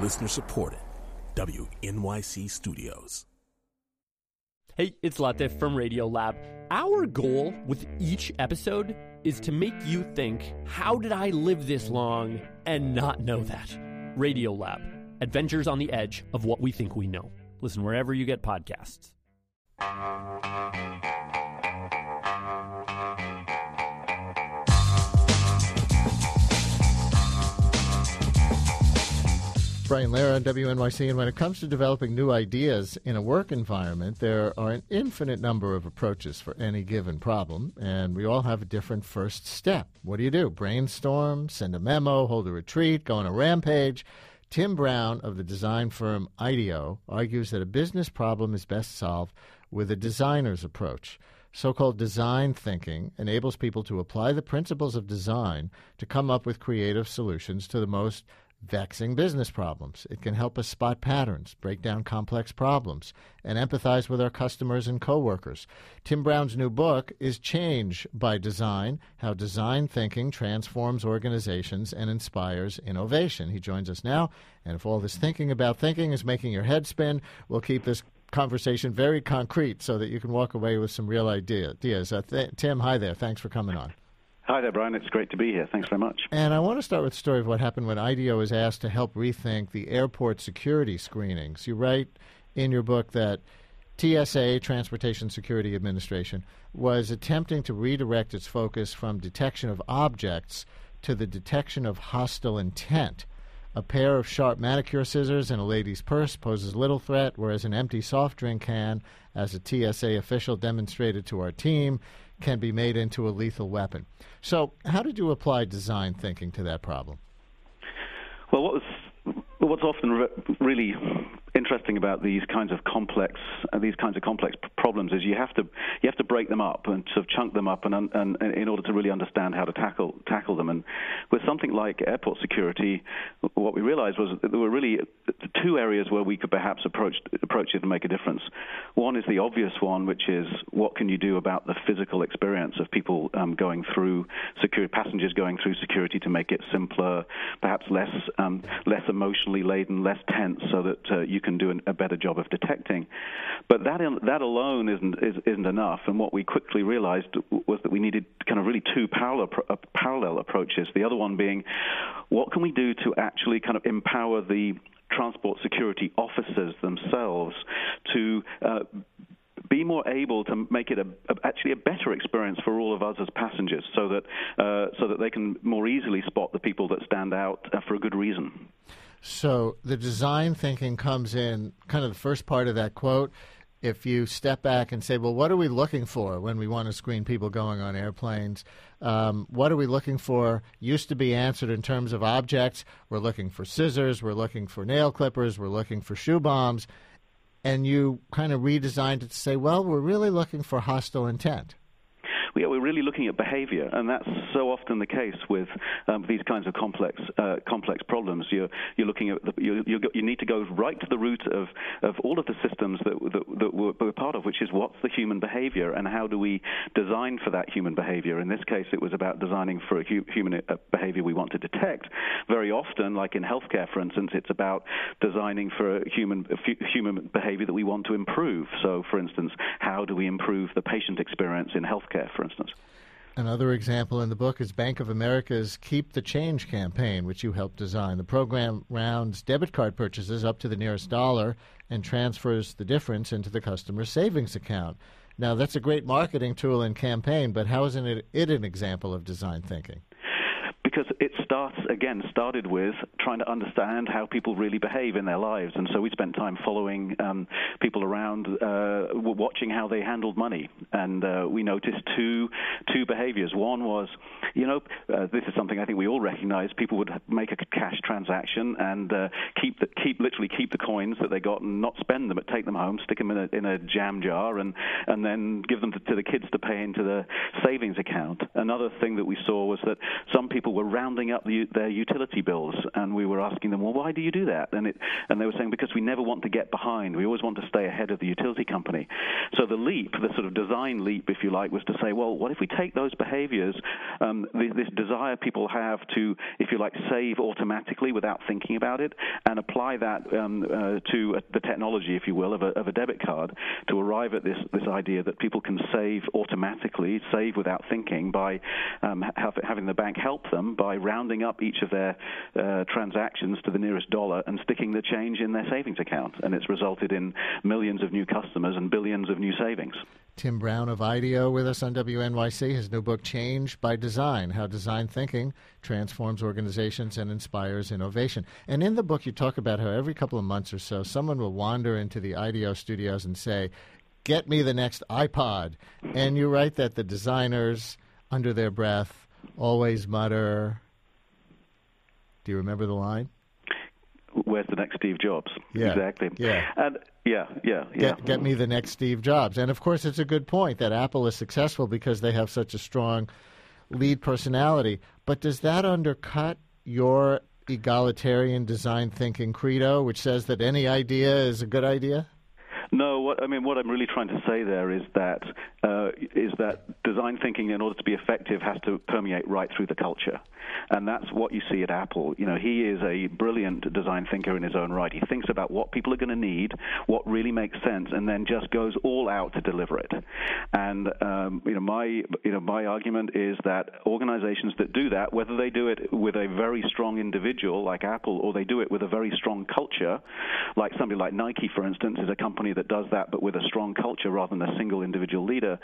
Listener supported. WNYC Studios. Hey, it's Latif from Radiolab. Our goal with each episode is to make you think, how did I live this long and not know that? Radiolab, adventures on the edge of what we think we know. Listen wherever you get podcasts. Brian Lehrer on WNYC, and when it comes to developing new ideas in a work environment, there are an infinite number of approaches for any given problem, and we all have a different first step. What do? Brainstorm, send a memo, hold a retreat, go on a rampage? Tim Brown of the design firm IDEO argues that a business problem is best solved with a designer's approach. So-called design thinking enables people to apply the principles of design to come up with creative solutions to the most vexing business problems. It can help us spot patterns, break down complex problems, and empathize with our customers and coworkers. Tim Brown's new book is Change by Design, How Design Thinking Transforms Organizations and Inspires Innovation. He joins us now, and if all this thinking about thinking is making your head spin, we'll keep this conversation very concrete so that you can walk away with some real ideas. Tim, hi there. Thanks for coming on. Hi there, Brian. It's great to be here. Thanks very much. And I want to start with the story of what happened when IDEO was asked to help rethink the airport security screenings. You write in your book that TSA, Transportation Security Administration, was attempting to redirect its focus from detection of objects to the detection of hostile intent. A pair of sharp manicure scissors in a lady's purse poses little threat, whereas an empty soft drink can, as a TSA official demonstrated to our team, can be made into a lethal weapon. So how did you apply design thinking to that problem? Well, what's often really interesting about these kinds of complex problems is you have to break them up and sort of chunk them up and in order to really understand how to tackle them. And with something like airport security, what we realized was that there were really two areas where we could perhaps approach it and make a difference. One is the obvious one, which is what can you do about the physical experience of people going through security, passengers going through security, to make it simpler, perhaps less emotionally laden, less tense, so that you can do a better job of detecting. But that alone isn't enough. And what we quickly realized was that we needed kind of really two parallel approaches. The other one being, what can we do to actually kind of empower the transport security officers themselves to be more able to make it actually a better experience for all of us as passengers, so that they can more easily spot the people that stand out for a good reason. So the design thinking comes in kind of the first part of that quote. If you step back and say, well, what are we looking for when we want to screen people going on airplanes? What are we looking for used to be answered in terms of objects. We're looking for scissors. We're looking for nail clippers. We're looking for shoe bombs. And you kind of redesigned it to say, well, we're really looking for hostile intent. Yeah, we're really looking at behavior, and that's so often the case with these kinds of complex problems. You're looking at you need to go right to the root of all of the systems that we're part of, which is what's the human behavior and how do we design for that human behavior. In this case, it was about designing for a human behavior we want to detect. Very often, like in healthcare, for instance, it's about designing for a human behavior that we want to improve. So, for instance, how do we improve the patient experience in healthcare, for instance? Another example in the book is Bank of America's Keep the Change campaign, which you helped design. The program rounds debit card purchases up to the nearest dollar and transfers the difference into the customer's savings account. Now, that's a great marketing tool and campaign, but how isn't it an example of design thinking? Because it started with trying to understand how people really behave in their lives. And so we spent time following people around, watching how they handled money. And we noticed two behaviors. One was, this is something I think we all recognize. People would make a cash transaction and literally keep the coins that they got and not spend them, but take them home, stick them in a jam jar, and then give them to the kids to pay into the savings account. Another thing that we saw was that some people were were rounding up their utility bills, and we were asking them, well, why do you do that? And they were saying, because we never want to get behind. We always want to stay ahead of the utility company. So the leap, the sort of design leap, if you like, was to say, well, what if we take those behaviors, this desire people have to, if you like, save automatically without thinking about it, and apply that to the technology, if you will, of a debit card, to arrive at this idea that people can save automatically, save without thinking, by having the bank help them by rounding up each of their transactions to the nearest dollar and sticking the change in their savings account. And it's resulted in millions of new customers and billions of new savings. Tim Brown of IDEO with us on WNYC. His new book, Change by Design, How Design Thinking Transforms Organizations and Inspires Innovation. And in the book, you talk about how every couple of months or so, someone will wander into the IDEO studios and say, get me the next iPod. And you write that the designers, under their breath, always mutter. Do you remember the line? Where's the next Steve Jobs? Yeah. Exactly. Yeah. And Get me the next Steve Jobs. And, of course, it's a good point that Apple is successful because they have such a strong lead personality. But does that undercut your egalitarian design thinking credo, which says that any idea is a good idea? No, what I'm really trying to say there is that design thinking, in order to be effective, has to permeate right through the culture, and that's what you see at Apple. You know, he is a brilliant design thinker in his own right. He thinks about what people are going to need, what really makes sense, and then just goes all out to deliver it. And my argument is that organizations that do that, whether they do it with a very strong individual like Apple, or they do it with a very strong culture, like somebody like Nike, for instance, is a company that does that, but with a strong culture rather than a single individual leader,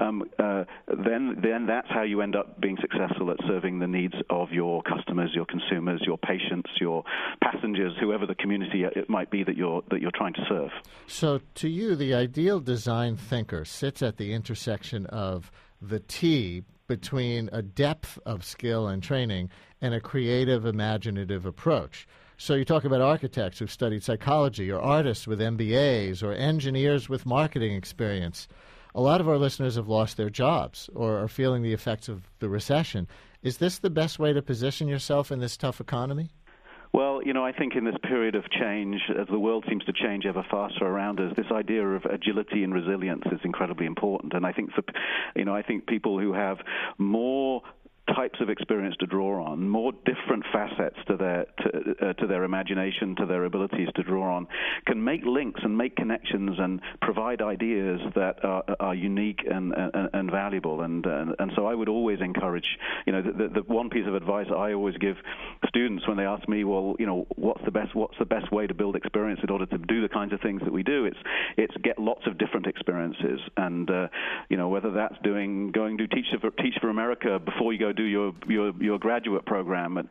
then that's how you end up being successful at serving the needs of your customers, your consumers, your patients, your passengers, whoever the community it might be that you're trying to serve. So to you, the ideal design thinker sits at the intersection of the T between a depth of skill and training and a creative, imaginative approach. So you talk about architects who've studied psychology, or artists with MBAs, or engineers with marketing experience. A lot of our listeners have lost their jobs or are feeling the effects of the recession. Is this the best way to position yourself in this tough economy? Well, I think in this period of change, as the world seems to change ever faster around us, this idea of agility and resilience is incredibly important. And I think I think people who have more types of experience to draw on, more different facets to their imagination, to their abilities to draw on, can make links and make connections and provide ideas that are unique and valuable. And so I would always encourage, the one piece of advice I always give students when they ask me, well, what's the best way to build experience in order to do the kinds of things that we do? It's get lots of different experiences, and whether that's going to Teach for America before you go do your graduate program,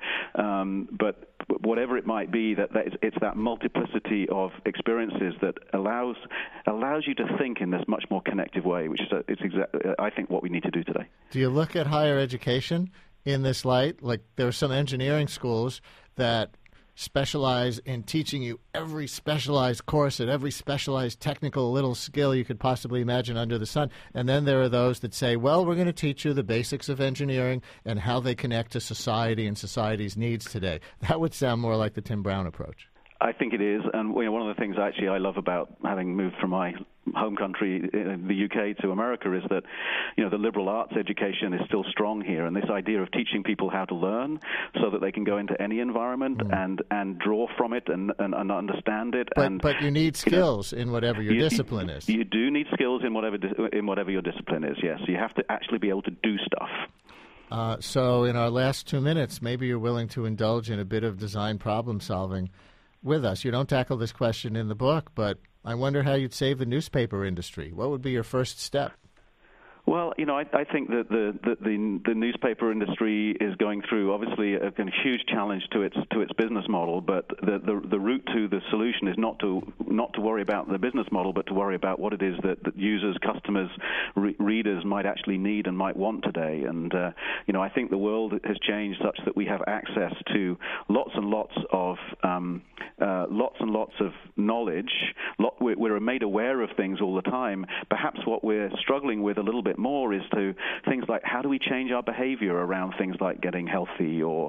but whatever it might be, it's that multiplicity of experiences that allows you to think in this much more connective way, which is I think what we need to do today. Do you look at higher education in this light? Like, there are some engineering schools that specialize in teaching you every specialized course and every specialized technical little skill you could possibly imagine under the sun. And then there are those that say, well, we're going to teach you the basics of engineering and how they connect to society and society's needs today. That would sound more like the Tim Brown approach. I think it is, and one of the things actually I love about having moved from my home country, the UK, to America, is that the liberal arts education is still strong here, and this idea of teaching people how to learn so that they can go into any environment and draw from it and understand it. But you need skills in whatever your discipline is. You do need skills in whatever your discipline is. Yes, you have to actually be able to do stuff. So in our last 2 minutes, maybe you're willing to indulge in a bit of design problem solving with us. You don't tackle this question in the book, but I wonder how you'd save the newspaper industry. What would be your first step? Well, I think that the newspaper industry is going through obviously a huge challenge to its business model. But the route to the solution is not to worry about the business model, but to worry about what it is that users, customers, readers might actually need and might want today. And I think the world has changed such that we have access to lots and lots of knowledge. We're made aware of things all the time. Perhaps what we're struggling with a little bit bit more is to things like how do we change our behavior around things like getting healthy or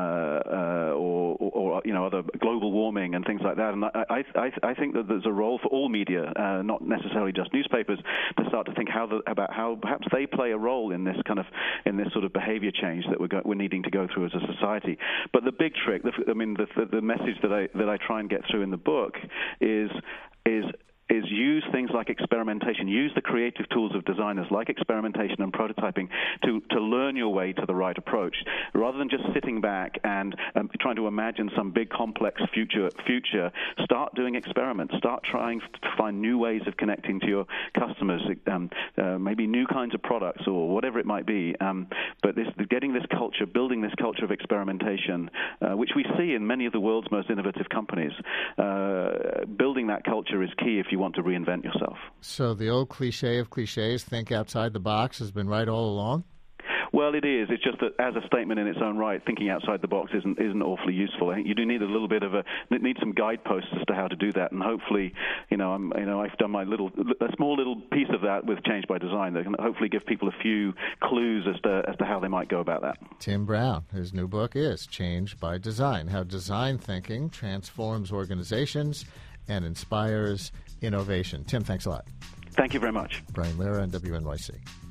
other global warming and things like that. And I think that there's a role for all media, not necessarily just newspapers, to start to think about how perhaps they play a role in this sort of behavior change that we're needing to go through as a society. But the big trick, the message that I try and get through in the book is use things like experimentation, use the creative tools of designers like experimentation and prototyping to learn your way to the right approach, rather than just sitting back and trying to imagine some big complex future. Start doing experiments. Start trying to find new ways of connecting to your customers, maybe new kinds of products or whatever it might be. But building this culture of experimentation, which we see in many of the world's most innovative companies, building that culture is key if you want to reinvent yourself. So the old cliche of cliches, think outside the box, has been right all along? Well, it is. It's just that as a statement in its own right, thinking outside the box isn't awfully useful. I think you do need a little bit of need some guideposts as to how to do that, and hopefully, I've done a small little piece of that with Change by Design that can hopefully give people a few clues as to how they might go about that. Tim Brown, his new book is Change by Design: How Design Thinking Transforms Organizations and Inspires Innovation. Tim, thanks a lot. Thank you very much. Brian Lehrer on WNYC.